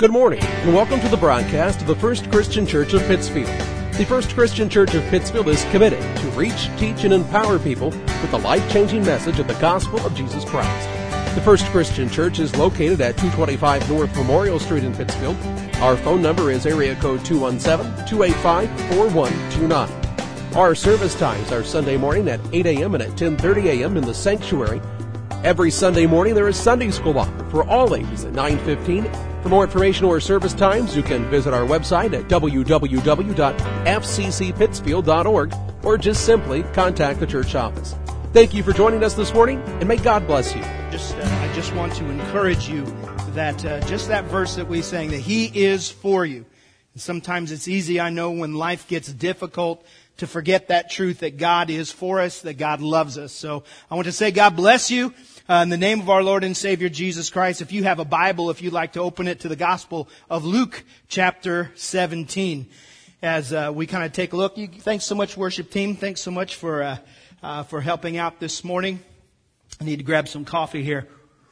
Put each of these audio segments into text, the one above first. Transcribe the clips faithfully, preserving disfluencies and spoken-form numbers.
Good morning, and welcome to the broadcast of the First Christian Church of Pittsfield. The First Christian Church of Pittsfield is committed to reach, teach, and empower people with the life-changing message of the gospel of Jesus Christ. The First Christian Church is located at two twenty-five North Memorial Street in Pittsfield. Our phone number is area code two one seven, two eight five, four one two nine. Our service times are Sunday morning at eight a.m. and at ten thirty a.m. in the sanctuary. Every Sunday morning there is Sunday school offered for all ages at nine fifteen. For more information or service times, you can visit our website at w w w dot f c c pittsfield dot org or just simply contact the church office. Thank you for joining us this morning, and may God bless you. Just, uh, I just want to encourage you that uh, just that verse that we sang, that He is for you. And sometimes it's easy, I know, when life gets difficult, to forget that truth that God is for us, that God loves us. So I want to say God bless you. Uh, in the name of our Lord and Savior Jesus Christ, if you have a Bible, if you'd like to open it to the Gospel of Luke, chapter seventeen, as uh, we kind of take a look. You, thanks so much, worship team. Thanks so much for uh, uh, for helping out this morning. I need to grab some coffee here.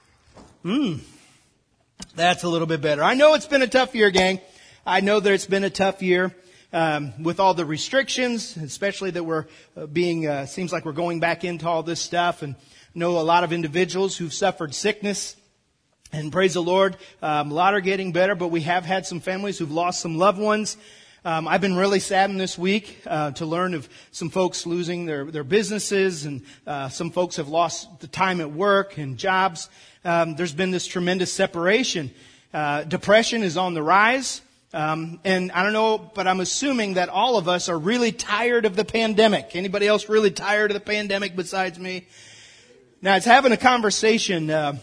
Mmm, that's a little bit better. I know it's been a tough year, gang. I know that it's been a tough year. Um, with all the restrictions, especially that we're uh, being, uh, seems like we're going back into all this stuff, and know a lot of individuals who've suffered sickness, and praise the Lord, um, a lot are getting better, but we have had some families who've lost some loved ones. Um, I've been really saddened this week uh, to learn of some folks losing their, their businesses, and uh, some folks have lost the time at work and jobs. Um, there's been this tremendous separation. Uh, depression is on the rise. Um, and I don't know, but I'm assuming that all of us are really tired of the pandemic. Anybody else really tired of the pandemic besides me? Now, I was having a conversation uh,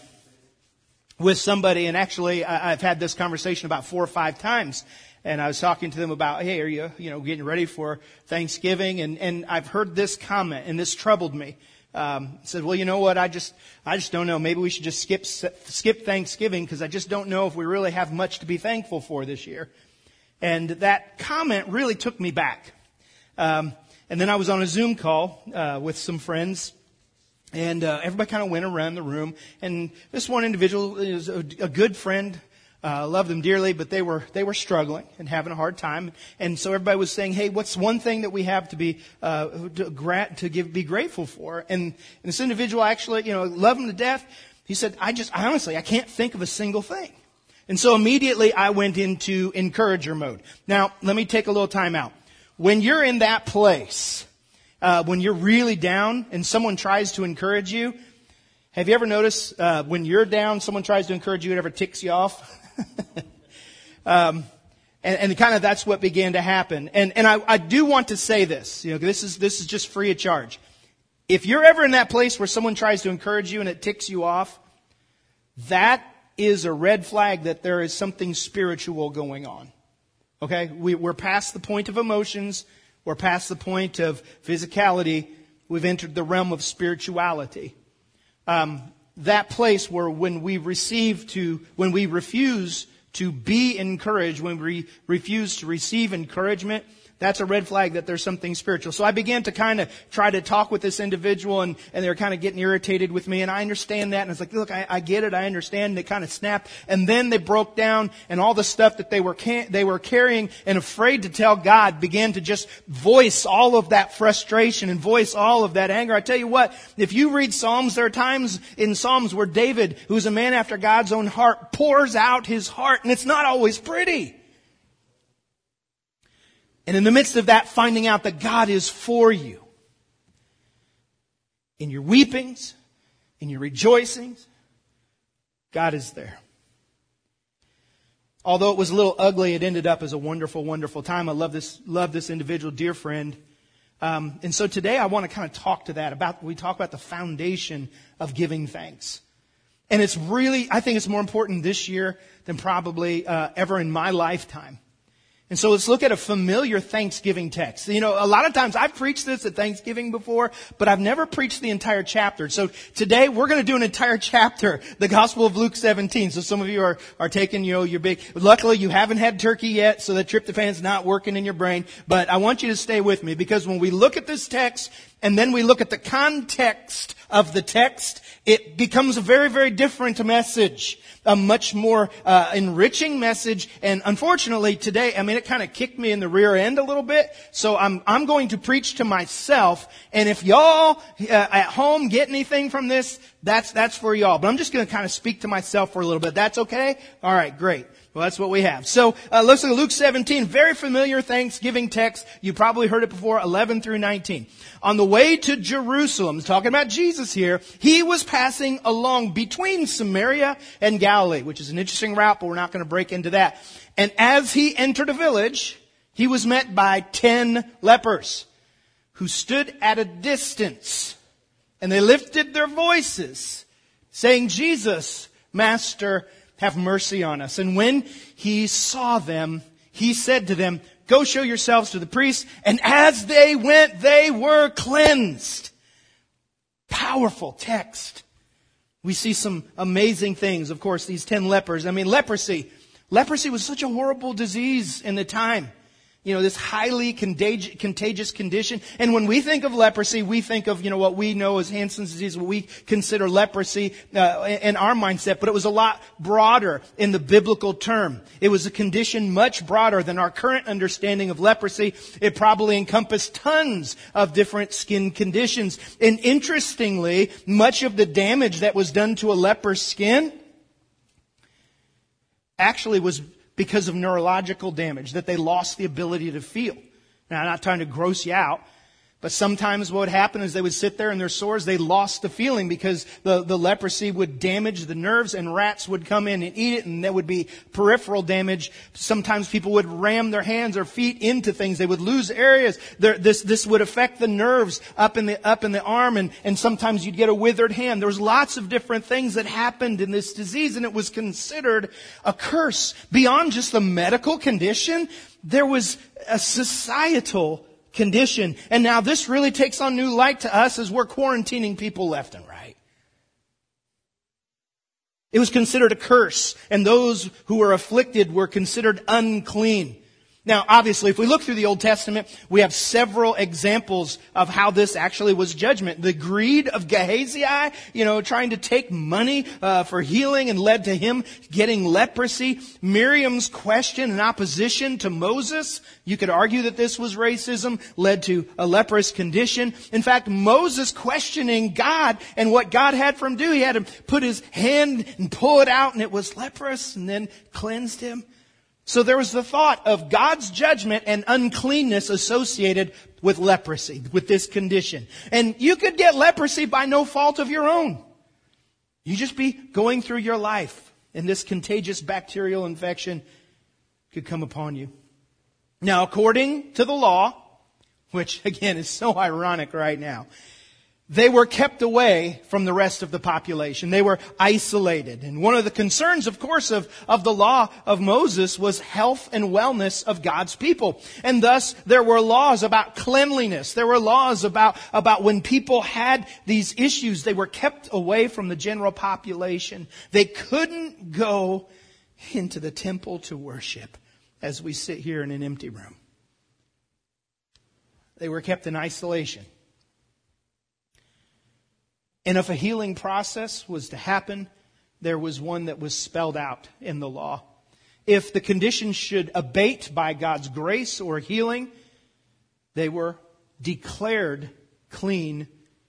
with somebody, and actually I, I've had this conversation about four or five times. And I was talking to them about, hey, are you, you know, getting ready for Thanksgiving? And, and I've heard this comment, and this troubled me. Um, said, well, you know what? I just, I just don't know. Maybe we should just skip, skip Thanksgiving, because I just don't know if we really have much to be thankful for this year. And that comment really took me back. Um, and then I was on a Zoom call, uh, with some friends, and, uh, everybody kind of went around the room, and this one individual is a, a good friend. Uh, love them dearly, but they were, they were struggling and having a hard time. And so everybody was saying, hey, what's one thing that we have to be, uh, to, gra- to give, be grateful for? And, and this individual actually, you know, loved him to death. He said, I just, honestly, I can't think of a single thing. And so immediately I went into encourager mode. Now, let me take a little time out. When you're in that place, uh, when you're really down and someone tries to encourage you, have you ever noticed, uh, when you're down, someone tries to encourage you, it ever ticks you off? um, and, and kind of that's what began to happen. And, and I, I do want to say this, you know, this is, this is just free of charge. If you're ever in that place where someone tries to encourage you and it ticks you off, that is a red flag that there is something spiritual going on. Okay? We, we're past the point of emotions. We're past the point of physicality. We've entered the realm of spirituality. Um, that place where when we receive to, when we refuse to be encouraged, when we refuse to receive encouragement, that's a red flag that there's something spiritual. So I began to kind of try to talk with this individual, and, and they were kind of getting irritated with me, and I understand that. And it's like, look, I, I get it, I understand. And they kind of snapped, and then they broke down, and all the stuff that they were ca- they were carrying and afraid to tell God began to just voice all of that frustration and voice all of that anger. I tell you what, if you read Psalms, there are times in Psalms where David, who's a man after God's own heart, pours out his heart, and it's not always pretty. And in the midst of that, finding out that God is for you. In your weepings, in your rejoicings, God is there. Although it was a little ugly, it ended up as a wonderful, wonderful time. I love this, love this individual, dear friend. Um, and so today I want to kind of talk to that about, we talk about the foundation of giving thanks. And it's really, I think it's more important this year than probably uh, ever in my lifetime. And so let's look at a familiar Thanksgiving text. You know, a lot of times I've preached this at Thanksgiving before, but I've never preached the entire chapter. So today we're going to do an entire chapter, the Gospel of Luke seventeen. So some of you are, are taking, you know, your big, luckily you haven't had turkey yet, so that tryptophan's not working in your brain. But I want you to stay with me, because when we look at this text and then we look at the context of the text, it becomes a very, very different message. A much more uh, enriching message. And unfortunately today, I mean, it kind of kicked me in the rear end a little bit. So I'm I'm going to preach to myself. And if y'all uh, at home get anything from this, that's that's for y'all. But I'm just going to kind of speak to myself for a little bit. That's okay? All right, great. Well, that's what we have. So uh, let's look at Luke seventeen, very familiar Thanksgiving text. You probably heard it before, eleven through nineteen. On the way to Jerusalem, talking about Jesus here, he was passing along between Samaria and Galilee, which is an interesting route, but we're not going to break into that. And as he entered a village, he was met by ten lepers who stood at a distance, and they lifted their voices, saying, Jesus, Master, have mercy on us. And when he saw them, he said to them, go show yourselves to the priests. And as they went, they were cleansed. Powerful text. We see some amazing things. Of course, these ten lepers. I mean, leprosy. Leprosy was such a horrible disease in the time. You know, this highly contag- contagious condition. And when we think of leprosy, we think of, you know, what we know as Hansen's disease, what we consider leprosy uh, in our mindset. But it was a lot broader in the biblical term. It was a condition much broader than our current understanding of leprosy. It probably encompassed tons of different skin conditions. And interestingly, much of the damage that was done to a leper's skin actually was because of neurological damage, that they lost the ability to feel. Now, I'm not trying to gross you out, but sometimes what would happen is they would sit there and their sores, they lost the feeling because the, the leprosy would damage the nerves and rats would come in and eat it, and there would be peripheral damage. Sometimes people would ram their hands or feet into things. They would lose areas. There, this, this would affect the nerves up in the, up in the arm, and, and sometimes you'd get a withered hand. There was lots of different things that happened in this disease, and it was considered a curse. Beyond just the medical condition, there was a societal condition. And now this really takes on new light to us as we're quarantining people left and right. It was considered a curse, and those who were afflicted were considered unclean. Now, obviously, if we look through the Old Testament, we have several examples of how this actually was judgment. The greed of Gehazi, you know, trying to take money uh, for healing and led to him getting leprosy. Miriam's question and opposition to Moses, you could argue that this was racism, led to a leprous condition. In fact, Moses questioning God and what God had for him to do, he had to put his hand and pull it out, and it was leprous, and then cleansed him. So there was the thought of God's judgment and uncleanness associated with leprosy, with this condition. And you could get leprosy by no fault of your own. You just be going through your life, and this contagious bacterial infection could come upon you. Now, according to the law, which again is so ironic right now, they were kept away from the rest of the population. They were isolated. And one of the concerns, of course, of, of the law of Moses was health and wellness of God's people. And thus, there were laws about cleanliness. There were laws about, about when people had these issues, they were kept away from the general population. They couldn't go into the temple to worship as we sit here in an empty room. They were kept in isolation. And if a healing process was to happen, there was one that was spelled out in the law. If the condition should abate by God's grace or healing, they were declared clean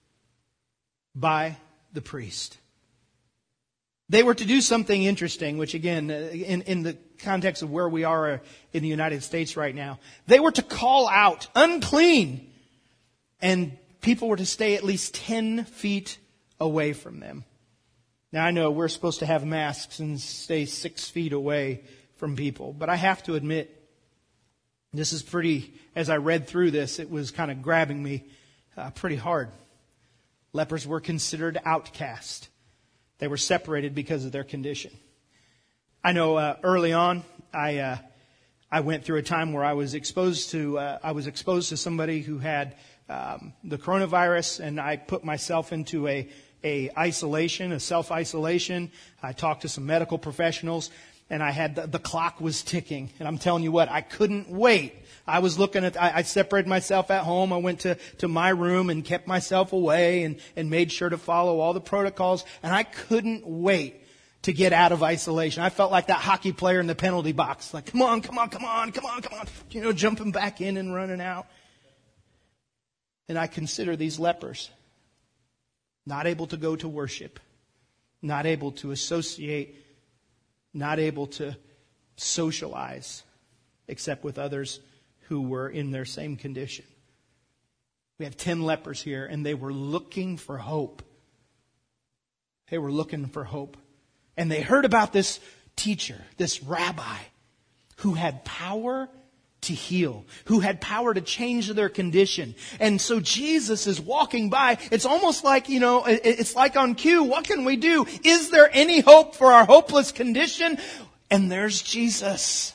by the priest. They were to do something interesting, which again, in, in the context of where we are in the United States right now, they were to call out unclean, and people were to stay at least ten feet away from them. Now, I know we're supposed to have masks and stay six feet away from people, but I have to admit, this is pretty, as I read through this, it was kind of grabbing me uh, pretty hard. Lepers were considered outcast. They were separated because of their condition. I know uh, early on, I uh, I went through a time where I was exposed to uh, I was exposed to somebody who had um, the coronavirus, and I put myself into a a isolation, a self-isolation. I talked to some medical professionals, and I had the, the clock was ticking. And I'm telling you what, I couldn't wait. I was looking at, I, I separated myself at home. I went to, to my room and kept myself away and, and made sure to follow all the protocols. And I couldn't wait to get out of isolation. I felt like that hockey player in the penalty box. Like, come on, come on, come on, come on, come on. You know, jumping back in and running out. And I consider these lepers not able to go to worship, not able to associate, not able to socialize, except with others who were in their same condition. We have ten lepers here, and they were looking for hope. They were looking for hope. And they heard about this teacher, this rabbi, who had power to heal, who had power to change their condition. And so Jesus is walking by. It's almost like, you know, it's like on cue. What can we do? Is there any hope for our hopeless condition? And there's Jesus.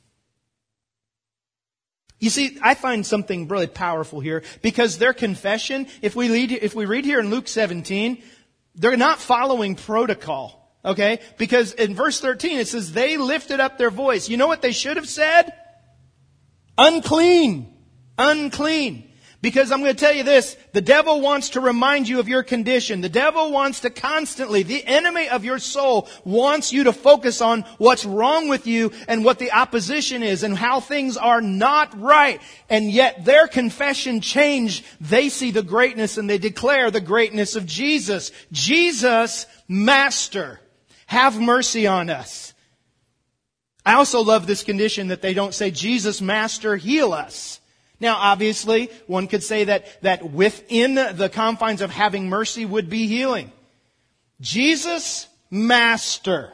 You see, I find something really powerful here, because their confession, if we read, if we read here in Luke seventeen, they're not following protocol, okay? Because in verse thirteen it says, they lifted up their voice. You know what they should have said? Unclean. Unclean. Because I'm going to tell you this, the devil wants to remind you of your condition. The devil wants to constantly, the enemy of your soul wants you to focus on what's wrong with you and what the opposition is and how things are not right. And yet their confession changed. They see the greatness and they declare the greatness of Jesus. Jesus, Master, have mercy on us. I also love this condition that they don't say, Jesus, Master, heal us. Now, obviously, one could say that, that within the confines of having mercy would be healing. Jesus, Master,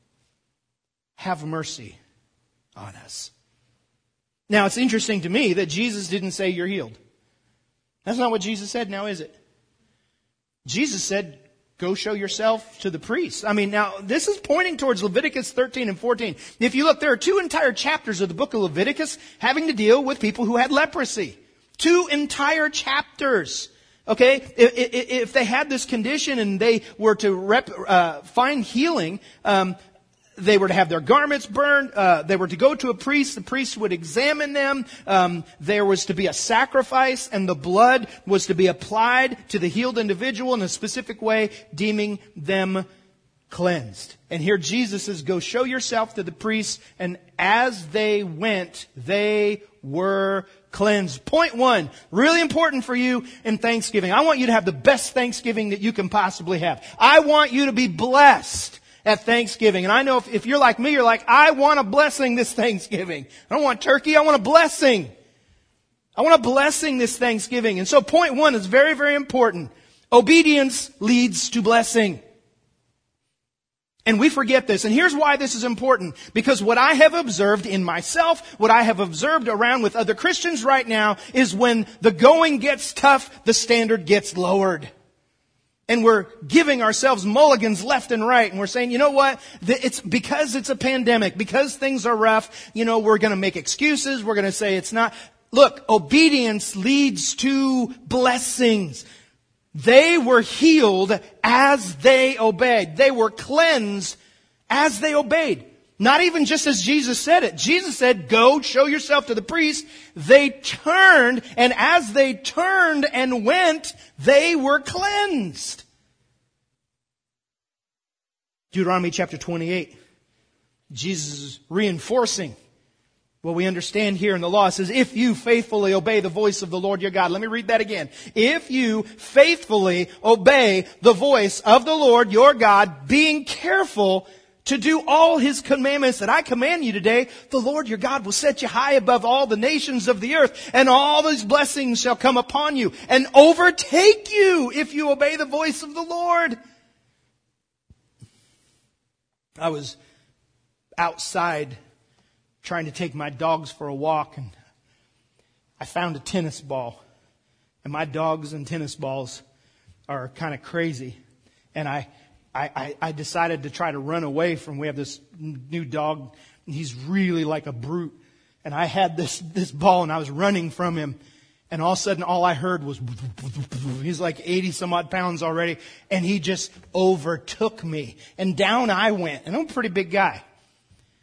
have mercy on us. Now, it's interesting to me that Jesus didn't say you're healed. That's not what Jesus said, now is it? Jesus said, go show yourself to the priests. I mean, now, this is pointing towards Leviticus thirteen and fourteen. If you look, there are two entire chapters of the book of Leviticus having to deal with people who had leprosy. Two entire chapters. Okay? If, if, if they had this condition and they were to rep, uh, find healing, um, they were to have their garments burned. Uh, they were to go to a priest. The priest would examine them. Um, there was to be a sacrifice, and the blood was to be applied to the healed individual in a specific way, deeming them cleansed. And here Jesus says, go show yourself to the priests. And as they went, they were cleansed. Point one, really important for you in Thanksgiving. I want you to have the best Thanksgiving that you can possibly have. I want you to be blessed at Thanksgiving. And I know if, if you're like me, you're like, I want a blessing this Thanksgiving. I don't want turkey, I want a blessing. I want a blessing this Thanksgiving. And so point one is very, very important. Obedience leads to blessing. And we forget this. And here's why this is important. Because what I have observed in myself, what I have observed around with other Christians right now, is when the going gets tough, the standard gets lowered. And we're giving ourselves mulligans left and right. And we're saying, you know what? It's because it's a pandemic, because things are rough, you know, we're going to make excuses. We're going to say it's not. Look, obedience leads to blessings. They were healed as they obeyed. They were cleansed as they obeyed. Not even just as Jesus said it. Jesus said, go show yourself to the priest. They turned, and as they turned and went, they were cleansed. Deuteronomy chapter twenty-eight. Jesus is reinforcing what we understand here in the law. It says, if you faithfully obey the voice of the Lord your God. Let me read that again. If you faithfully obey the voice of the Lord your God, being careful to do all His commandments that I command you today, the Lord your God will set you high above all the nations of the earth, and all these blessings shall come upon you and overtake you if you obey the voice of the Lord. I was outside trying to take my dogs for a walk, and I found a tennis ball. And my dogs and tennis balls are kind of crazy. And I I, I decided to try to run away from, we have this new dog, and he's really like a brute. And I had this, this ball, and I was running from him. And all of a sudden, all I heard was, he's like eighty some odd pounds already. And he just overtook me. And down I went. And I'm a pretty big guy.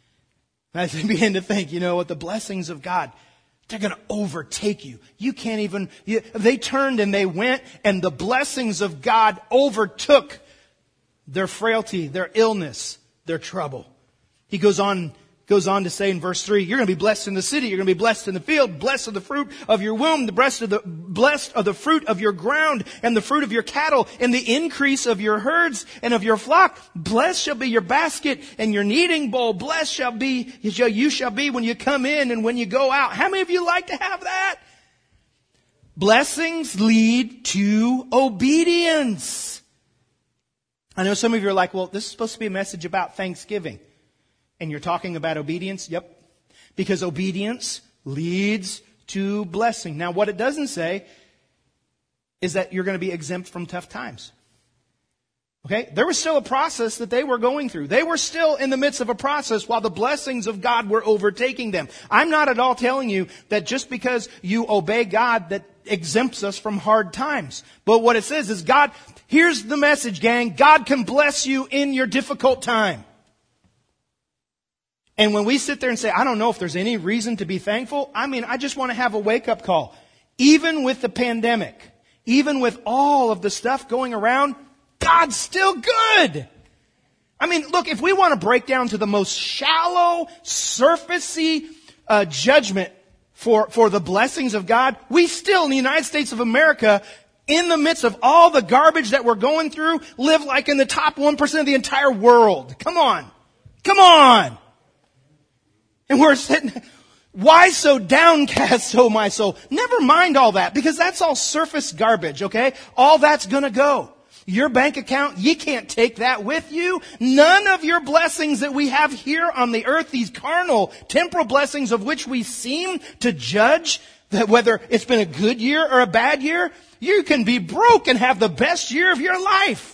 And I began to think, you know what, the blessings of God, they're going to overtake you. You can't even, you, they turned and they went, and the blessings of God overtook their frailty, their illness, their trouble. He goes on, goes on to say in verse three, you're going to be blessed in the city, you're going to be blessed in the field, blessed of the fruit of your womb, the blessed of the, blessed of the fruit of your ground, and the fruit of your cattle, and the increase of your herds and of your flock. Blessed shall be your basket and your kneading bowl. Blessed shall be, you shall, you shall be when you come in and when you go out. How many of you like to have that? Blessings lead to obedience. I know some of you are like, well, this is supposed to be a message about Thanksgiving. And you're talking about obedience? Yep. Because obedience leads to blessing. Now, what it doesn't say is that you're going to be exempt from tough times. Okay? There was still a process that they were going through. They were still in the midst of a process while the blessings of God were overtaking them. I'm not at all telling you that just because you obey God that exempts us from hard times. But what it says is God, here's the message, gang. God can bless you in your difficult time. And when we sit there and say, I don't know if there's any reason to be thankful, I mean, I just want to have a wake-up call. Even with the pandemic, even with all of the stuff going around, God's still good. I mean, look, if we want to break down to the most shallow, surfacey uh, judgment for, for the blessings of God, we still, in the United States of America, in the midst of all the garbage that we're going through, live like in the top one percent of the entire world. Come on. Come on. And we're sitting, why so downcast, oh my soul? Never mind all that, because that's all surface garbage, okay? All that's gonna go. Your bank account, you can't take that with you. None of your blessings that we have here on the earth, these carnal, temporal blessings of which we seem to judge that whether it's been a good year or a bad year, you can be broke and have the best year of your life.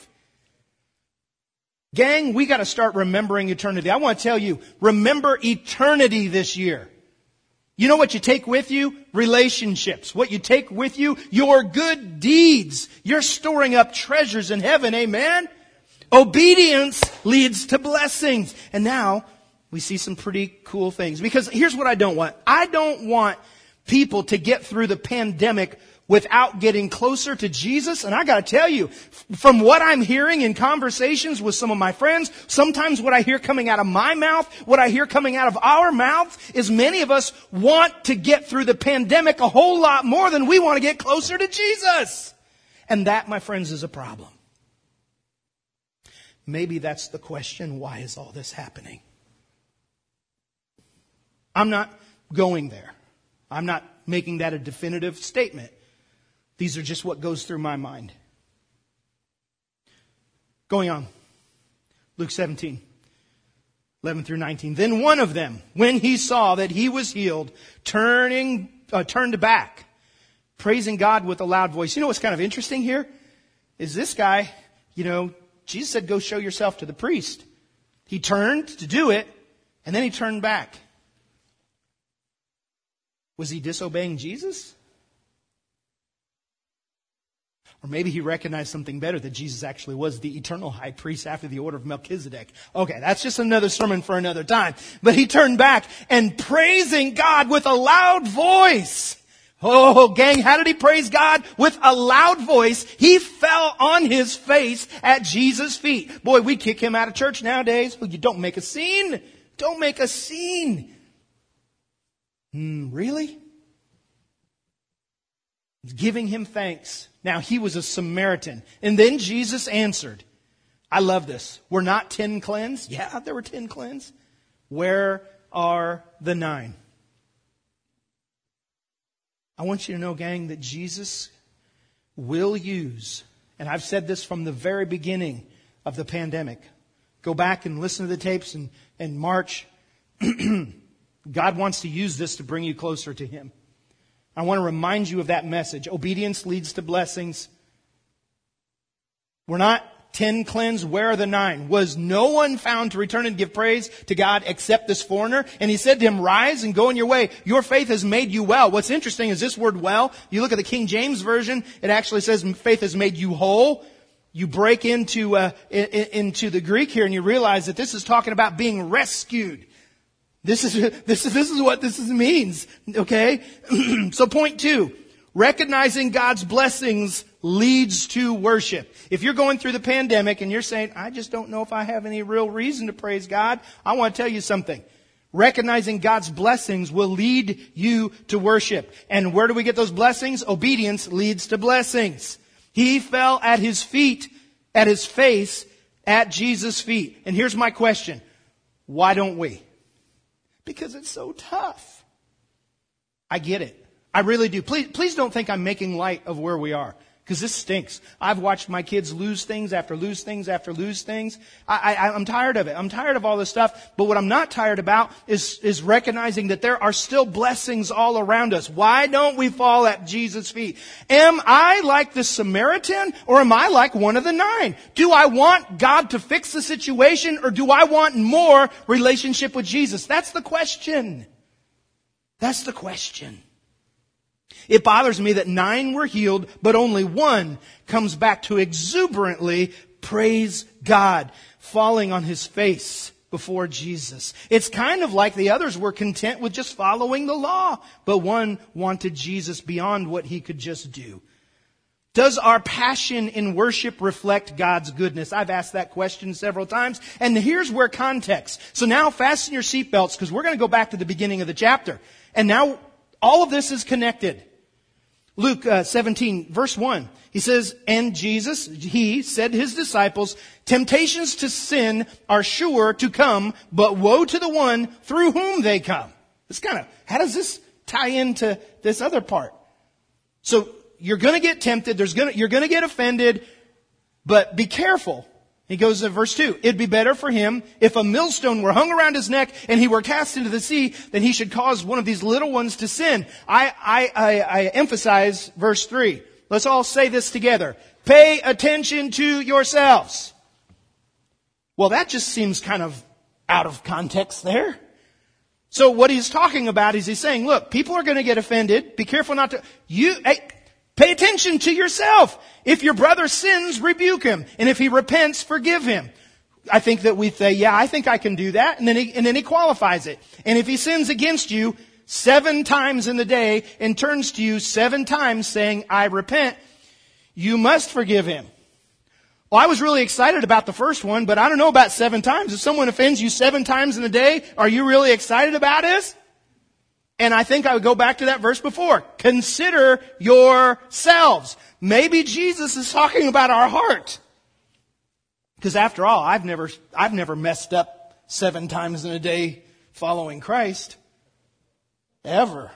Gang, we got to start remembering eternity. I want to tell you, remember eternity this year. You know what you take with you? Relationships. What you take with you? Your good deeds. You're storing up treasures in heaven. Amen? Obedience leads to blessings. And now we see some pretty cool things. Because here's what I don't want. I don't want people to get through the pandemic without getting closer to Jesus. And I got to tell you, from what I'm hearing in conversations with some of my friends, sometimes what I hear coming out of my mouth, what I hear coming out of our mouth, is many of us want to get through the pandemic a whole lot more than we want to get closer to Jesus. And that, my friends, is a problem. Maybe that's the question, why is all this happening? I'm not going there. I'm not making that a definitive statement. These are just what goes through my mind. Going on. Luke seventeen, eleven through nineteen. Then one of them, when he saw that he was healed, turning, uh, turned back, praising God with a loud voice. You know what's kind of interesting here? Is this guy, you know, Jesus said, go show yourself to the priest. He turned to do it, and then he turned back. Was he disobeying Jesus? Or maybe he recognized something better, that Jesus actually was the eternal high priest after the order of Melchizedek. Okay, that's just another sermon for another time. But he turned back and praising God with a loud voice. Oh, gang, how did he praise God? With a loud voice. He fell on his face at Jesus' feet. Boy, we kick him out of church nowadays. You don't make a scene. Don't make a scene. Hmm, really? Giving him thanks. Now, he was a Samaritan. And then Jesus answered. I love this. Were not ten cleansed? Yeah, there were ten cleansed. Where are the nine? I want you to know, gang, that Jesus will use, and I've said this from the very beginning of the pandemic. Go back and listen to the tapes in, in March. God wants to use this to bring you closer to Him. I want to remind you of that message. Obedience leads to blessings. We're not ten cleansed. Where are the nine? Was no one found to return and give praise to God except this foreigner? And he said to him, rise and go on your way. Your faith has made you well. What's interesting is this word well. You look at the King James Version. It actually says faith has made you whole. You break into, uh, into the Greek here and you realize that this is talking about being rescued. This is, this is, this is what this is, means. Okay? So point two, recognizing God's blessings leads to worship. If you're going through the pandemic and you're saying, I just don't know if I have any real reason to praise God, I want to tell you something. Recognizing God's blessings will lead you to worship. And where do we get those blessings? Obedience leads to blessings. He fell at his feet, at his face, at Jesus' feet. And here's my question. Why don't we? Because it's so tough. I get it. I really do. Please, please don't think I'm making light of where we are. Because this stinks. I've watched my kids lose things after lose things after lose things. I, I, I'm tired of it. I'm tired of all this stuff. But what I'm not tired about is, is recognizing that there are still blessings all around us. Why don't we fall at Jesus' feet? Am I like the Samaritan or am I like one of the nine? Do I want God to fix the situation or do I want more relationship with Jesus? That's the question. That's the question. It bothers me that nine were healed, but only one comes back to exuberantly praise God, falling on his face before Jesus. It's kind of like the others were content with just following the law, but one wanted Jesus beyond what he could just do. Does our passion in worship reflect God's goodness? I've asked that question several times, and here's where context. So now fasten your seatbelts because we're going to go back to the beginning of the chapter. And now all of this is connected. Luke uh, seventeen, verse one, he says, and Jesus, he said to his disciples, temptations to sin are sure to come, but woe to the one through whom they come. It's kind of, how does this tie into this other part? So you're going to get tempted, there's going to, you're going to get offended, but be careful. He goes to verse two, it'd be better for him if a millstone were hung around his neck and he were cast into the sea than he should cause one of these little ones to sin. I, I, I, I emphasize verse three. Let's all say this together. Pay attention to yourselves. Well, that just seems kind of out of context there. So what he's talking about is he's saying, look, people are going to get offended. Be careful not to, you, hey, pay attention to yourself. If your brother sins, rebuke him. And if he repents, forgive him. I think that we say, yeah, I think I can do that. And then he, and then he qualifies it. And if he sins against you seven times in the day and turns to you seven times saying, I repent, you must forgive him. Well, I was really excited about the first one, but I don't know about seven times. If someone offends you seven times in a day, are you really excited about this? And I think I would go back to that verse before. Consider yourselves. Maybe Jesus is talking about our heart. Because after all, I've never, I've never messed up seven times in a day following Christ. Ever.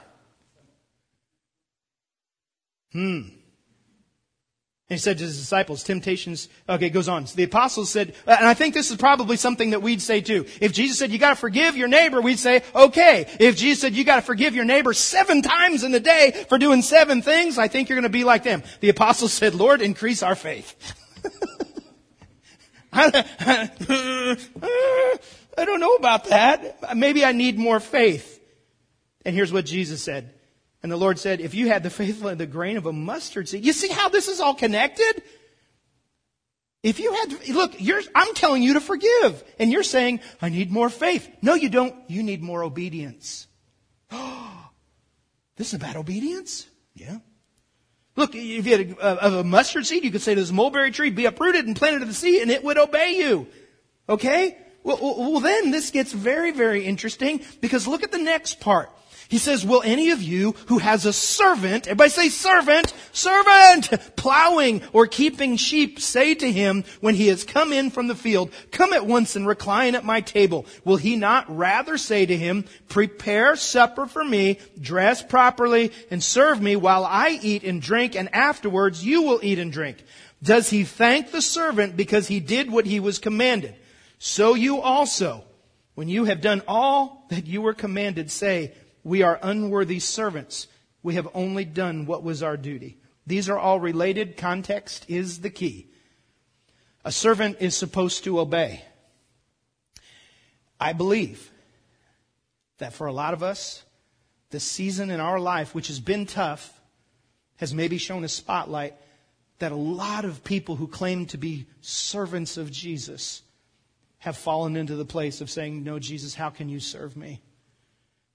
Hmm. And he said to his disciples, temptations, okay, it goes on. So the apostles said, and I think this is probably something that we'd say too. If Jesus said, you gotta forgive your neighbor, we'd say, okay. If Jesus said, you gotta forgive your neighbor seven times in the day for doing seven things, I think you're gonna be like them. The apostles said, Lord, increase our faith. I don't know about that. Maybe I need more faith. And here's what Jesus said. And the Lord said, if you had the faith of the grain of a mustard seed. You see how this is all connected? If you had, look, you're, I'm telling you to forgive. And you're saying, I need more faith. No, you don't. You need more obedience. This is about obedience? Yeah. Look, if you had a, a mustard seed, you could say to this mulberry tree, be uprooted and planted in the sea, and it would obey you. Okay? Well, well, then this gets very, very interesting, because look at the next part. He says, will any of you who has a servant, everybody say servant, servant, plowing or keeping sheep, say to him when he has come in from the field, come at once and recline at my table. Will he not rather say to him, prepare supper for me, dress properly, and serve me while I eat and drink, and afterwards you will eat and drink? Does he thank the servant because he did what he was commanded? So you also, when you have done all that you were commanded, say, we are unworthy servants. We have only done what was our duty. These are all related. Context is the key. A servant is supposed to obey. I believe that for a lot of us, the season in our life, which has been tough, has maybe shown a spotlight that a lot of people who claim to be servants of Jesus have fallen into the place of saying, no, Jesus, how can you serve me?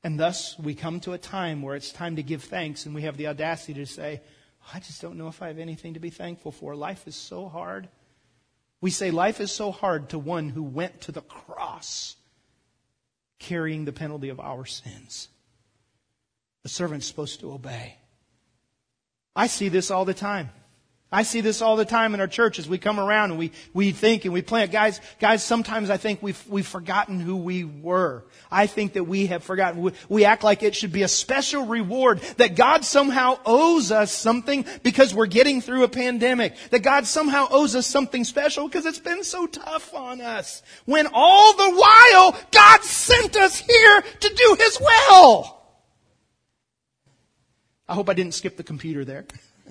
And thus, we come to a time where it's time to give thanks, and we have the audacity to say, I just don't know if I have anything to be thankful for. Life is so hard. We say life is so hard to one who went to the cross carrying the penalty of our sins. The servant's supposed to obey. I see this all the time. I see this all the time in our church as we come around and we, we think and we plan. Guys, guys, sometimes I think we've, we've forgotten who we were. I think that we have forgotten. We, we act like it should be a special reward, that God somehow owes us something because we're getting through a pandemic. That God somehow owes us something special because it's been so tough on us. When all the while, God sent us here to do His will. I hope I didn't skip the computer there.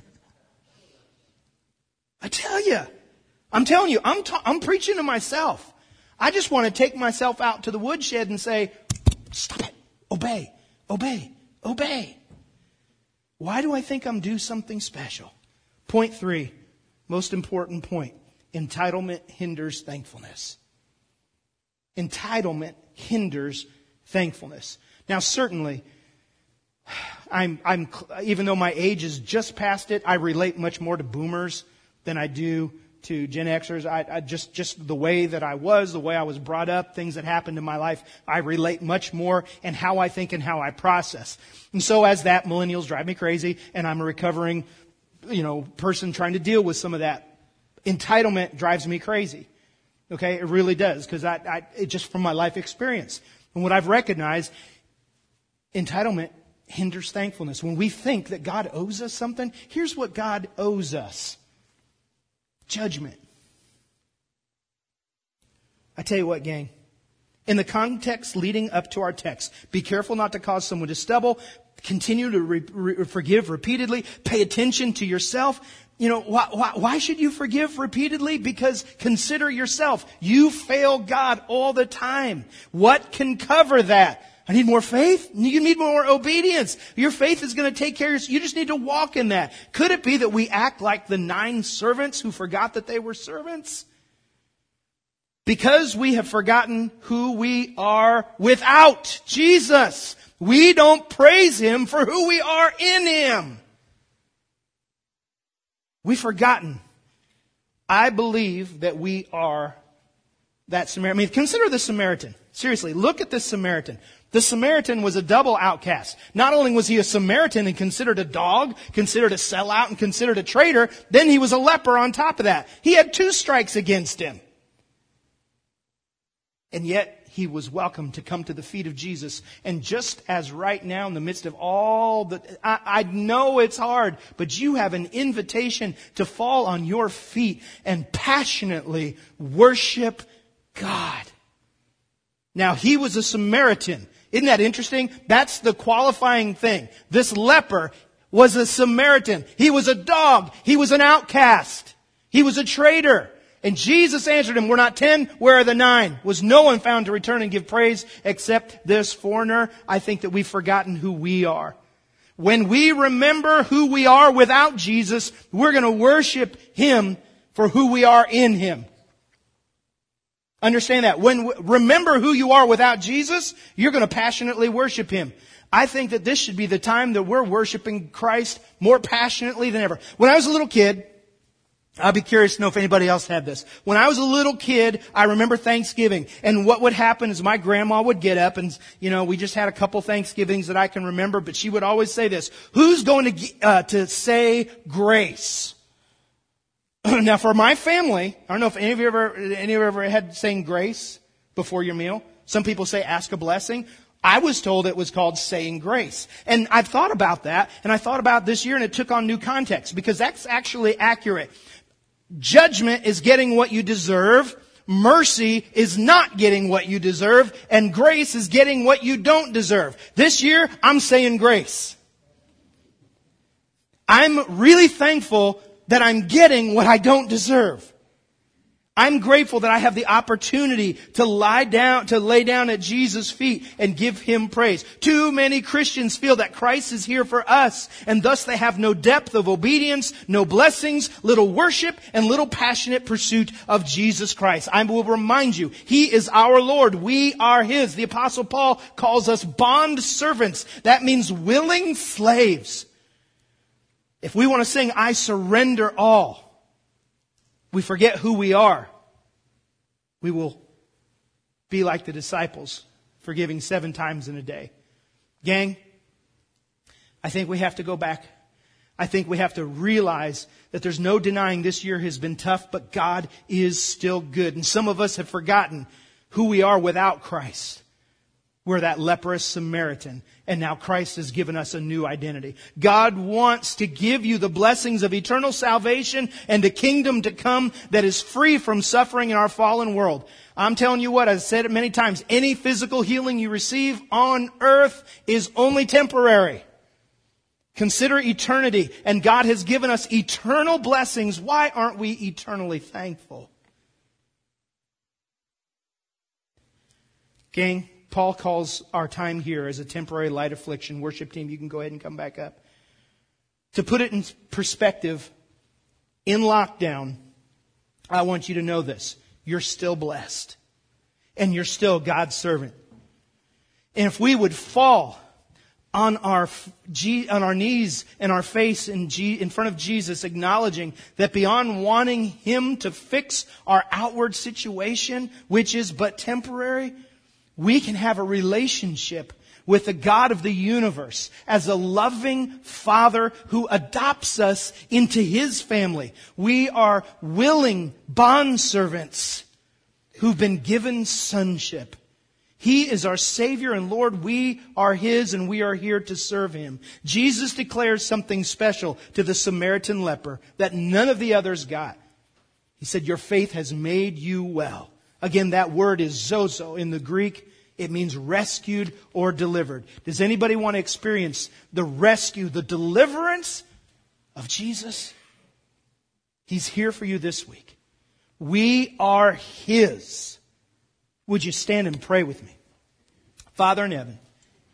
I tell you, I'm telling you, I'm ta- I'm preaching to myself. I just want to take myself out to the woodshed and say, stop it, obey, obey, obey. Why do I think I'm due something special? Point three, most important point. Entitlement hinders thankfulness. Entitlement hinders thankfulness. Now, certainly, I'm, I'm, even though my age is just past it, I relate much more to boomers than I do to Gen Xers. I, I just, just the way that I was, the way I was brought up, things that happened in my life, I relate much more in how I think and how I process. And so as that, millennials drive me crazy, and I'm a recovering, you know, person trying to deal with some of that. Entitlement drives me crazy. Okay, it really does, because I, I, it just from my life experience. And what I've recognized, entitlement hinders thankfulness. When we think that God owes us something, here's what God owes us. Judgment. I tell you what, gang. In the context leading up to our text, be careful not to cause someone to stumble. Continue to re- re- forgive repeatedly. Pay attention to yourself. You know, why, why, why should you forgive repeatedly? Because consider yourself. You fail God all the time. What can cover that? I need more faith. You need more obedience. Your faith is going to take care of you. You just need to walk in that. Could it be that we act like the nine servants who forgot that they were servants? Because we have forgotten who we are without Jesus. We don't praise Him for who we are in Him. We've forgotten. I believe that we are that Samaritan. I mean, consider the Samaritan. Seriously, look at this Samaritan. The Samaritan was a double outcast. Not only was he a Samaritan and considered a dog, considered a sellout, and considered a traitor, then he was a leper on top of that. He had two strikes against him. And yet, he was welcome to come to the feet of Jesus. And just as right now, in the midst of all the, I, I know it's hard, but you have an invitation to fall on your feet and passionately worship God. Now, he was a Samaritan. Isn't that interesting? That's the qualifying thing. This leper was a Samaritan. He was a dog. He was an outcast. He was a traitor. And Jesus answered him, "We're not ten, where are the nine? Was no one found to return and give praise except this foreigner?" I think that we've forgotten who we are. When we remember who we are without Jesus, we're going to worship Him for who we are in Him. Understand that. When remember who you are without Jesus, you're going to passionately worship Him. I think that this should be the time that we're worshiping Christ more passionately than ever. When I was a little kid, I'll be curious to know if anybody else had this. When I was a little kid, I remember Thanksgiving. And what would happen is my grandma would get up and, you know, we just had a couple Thanksgivings that I can remember, but she would always say this: who's going to, uh, to say grace? Now, for my family, I don't know if any of you ever, any of you ever had saying grace before your meal. Some people say ask a blessing. I was told it was called saying grace. And I've thought about that, and I thought about this year, and it took on new context, because that's actually accurate. Judgment is getting what you deserve. Mercy is not getting what you deserve. And grace is getting what you don't deserve. This year, I'm saying grace. I'm really thankful that I'm getting what I don't deserve. I'm grateful that I have the opportunity to lie down, to lay down at Jesus' feet and give Him praise. Too many Christians feel that Christ is here for us, and thus they have no depth of obedience, no blessings, little worship, and little passionate pursuit of Jesus Christ. I will remind you, He is our Lord. We are His. The Apostle Paul calls us bond servants. That means willing slaves. If we want to sing, I surrender all, we forget who we are. We will be like the disciples, forgiving seven times in a day. Gang, I think we have to go back. I think we have to realize that there's no denying this year has been tough, but God is still good. And some of us have forgotten who we are without Christ. We're that leprous Samaritan, and now Christ has given us a new identity. God wants to give you the blessings of eternal salvation and a kingdom to come that is free from suffering in our fallen world. I'm telling you what, I've said it many times, any physical healing you receive on earth is only temporary. Consider eternity, and God has given us eternal blessings. Why aren't we eternally thankful? Gang, Paul calls our time here as a temporary light affliction. Worship team, you can go ahead and come back up. To put it in perspective, in lockdown, I want you to know this. You're still blessed. And you're still God's servant. And if we would fall on our on our knees and our face in, G, in front of Jesus, acknowledging that beyond wanting Him to fix our outward situation, which is but temporary, we can have a relationship with the God of the universe as a loving Father who adopts us into His family. We are willing bondservants who've been given sonship. He is our Savior and Lord. We are His, and we are here to serve Him. Jesus declares something special to the Samaritan leper that none of the others got. He said, your faith has made you well. Again, that word is zozo in the Greek. It means rescued or delivered. Does anybody want to experience the rescue, the deliverance of Jesus? He's here for you this week. We are His. Would you stand and pray with me? Father in heaven,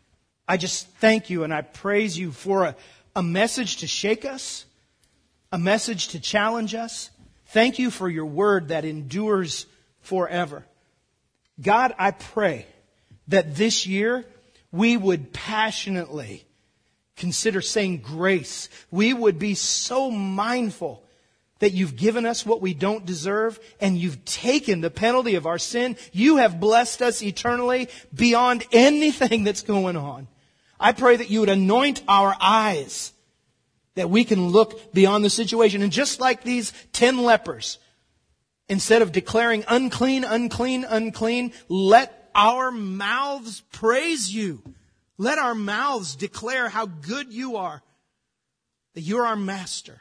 I just thank You and I praise You for a, a message to shake us, a message to challenge us. Thank You for Your word that endures forever. God, I pray that this year we would passionately consider saying grace. We would be so mindful that You've given us what we don't deserve and You've taken the penalty of our sin. You have blessed us eternally beyond anything that's going on. I pray that You would anoint our eyes, that we can look beyond the situation. And just like these ten lepers, instead of declaring unclean, unclean, unclean, let our mouths praise You. Let our mouths declare how good You are, that You're our master.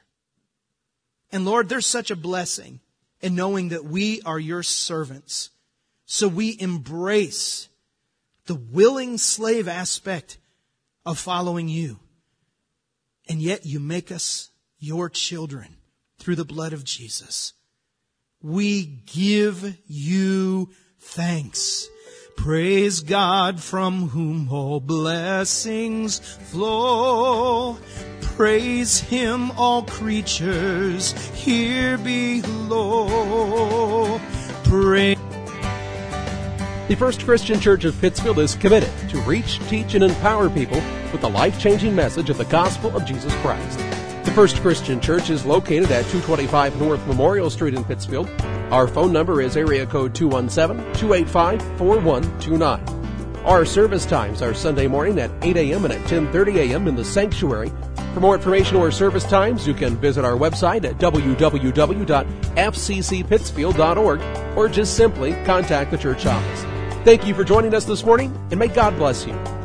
And Lord, there's such a blessing in knowing that we are Your servants. So we embrace the willing slave aspect of following You. And yet You make us Your children through the blood of Jesus. We give You thanks. Praise God from whom all blessings flow. Praise Him, all creatures here below. Praise. The First Christian Church of Pittsfield is committed to reach, teach, and empower people with the life-changing message of the gospel of Jesus Christ. The First Christian Church is located at two twenty-five North Memorial Street in Pittsfield. Our phone number is area code two one seven, two eight five, four one two nine. Our service times are Sunday morning at eight a.m. and at ten thirty a.m. in the sanctuary. For more information or service times, you can visit our website at w w w dot f c c pittsfield dot org or just simply contact the church office. Thank you for joining us this morning, and may God bless you.